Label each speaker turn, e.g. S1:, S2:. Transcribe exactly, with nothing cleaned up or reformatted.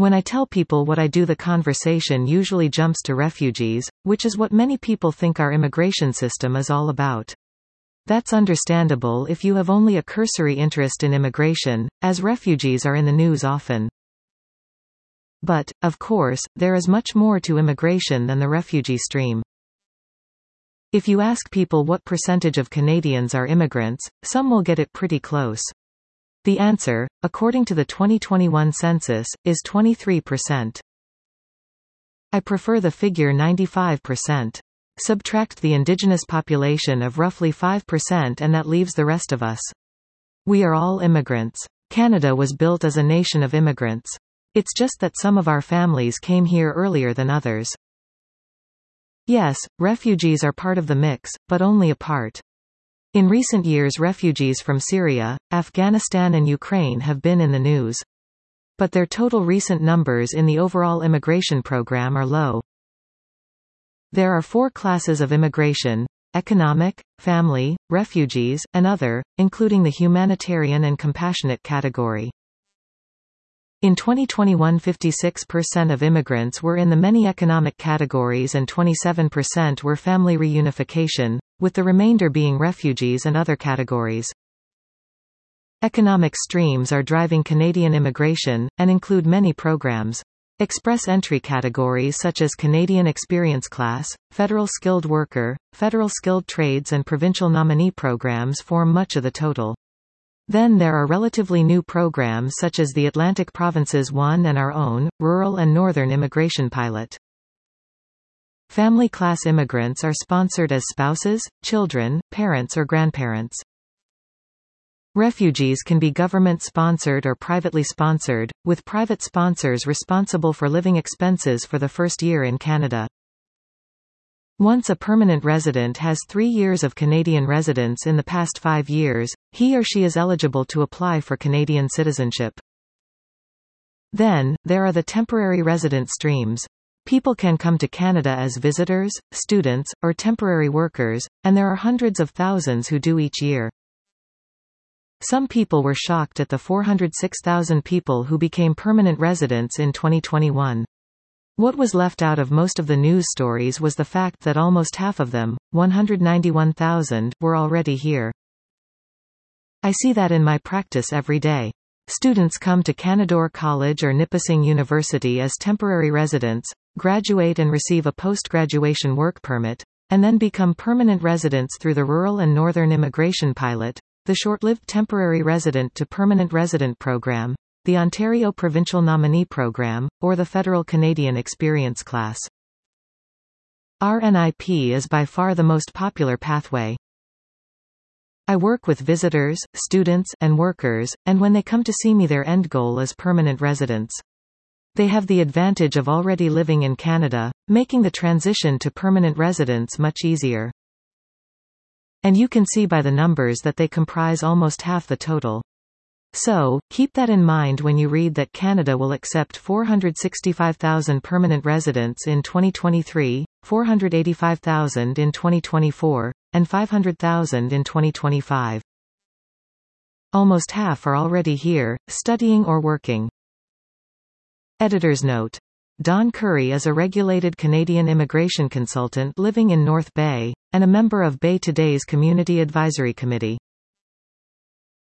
S1: When I tell people what I do, the conversation usually jumps to refugees, which is what many people think our immigration system is all about. That's understandable if you have only a cursory interest in immigration, as refugees are in the news often. But, of course, there is much more to immigration than the refugee stream. If you ask people what percentage of Canadians are immigrants, some will get it pretty close. The answer, according to the twenty twenty-one census, is twenty-three percent. I prefer the figure ninety-five percent. Subtract the indigenous population of roughly five percent and that leaves the rest of us. We are all immigrants. Canada was built as a nation of immigrants. It's just that some of our families came here earlier than others. Yes, refugees are part of the mix, but only a part. In recent years, refugees from Syria, Afghanistan and Ukraine have been in the news. But their total recent numbers in the overall immigration program are low. There are four classes of immigration: economic, family, refugees, and other, including the humanitarian and compassionate category. In twenty twenty-one, fifty-six percent of immigrants were in the many economic categories and twenty-seven percent were family reunification, with the remainder being refugees and other categories. Economic streams are driving Canadian immigration, and include many programs. Express entry categories such as Canadian Experience Class, Federal Skilled Worker, Federal Skilled Trades and Provincial Nominee programs form much of the total. Then there are relatively new programs such as the Atlantic Provinces one and our own, Rural and Northern Immigration Pilot. Family class immigrants are sponsored as spouses, children, parents or grandparents. Refugees can be government-sponsored or privately sponsored, with private sponsors responsible for living expenses for the first year in Canada. Once a permanent resident has three years of Canadian residence in the past five years, he or she is eligible to apply for Canadian citizenship. Then, there are the temporary resident streams. People can come to Canada as visitors, students, or temporary workers, and there are hundreds of thousands who do each year. Some people were shocked at the four hundred six thousand people who became permanent residents in twenty twenty-one. What was left out of most of the news stories was the fact that almost half of them, one hundred ninety-one thousand, were already here. I see that in my practice every day. Students come to Canadore College or Nipissing University as temporary residents, graduate and receive a post-graduation work permit, and then become permanent residents through the Rural and Northern Immigration Pilot, the short-lived Temporary Resident to Permanent Resident Program, the Ontario Provincial Nominee Program, or the Federal Canadian Experience Class. R N I P is by far the most popular pathway. I work with visitors, students, and workers, and when they come to see me, their end goal is permanent residence. They have the advantage of already living in Canada, making the transition to permanent residence much easier. And you can see by the numbers that they comprise almost half the total. So, keep that in mind when you read that Canada will accept four hundred sixty-five thousand permanent residents in twenty twenty-three, four hundred eighty-five thousand in twenty twenty-four, and five hundred thousand in twenty twenty-five. Almost half are already here, studying or working. Editor's note. Don Curry is a regulated Canadian immigration consultant living in North Bay, and a member of Bay Today's Community Advisory Committee.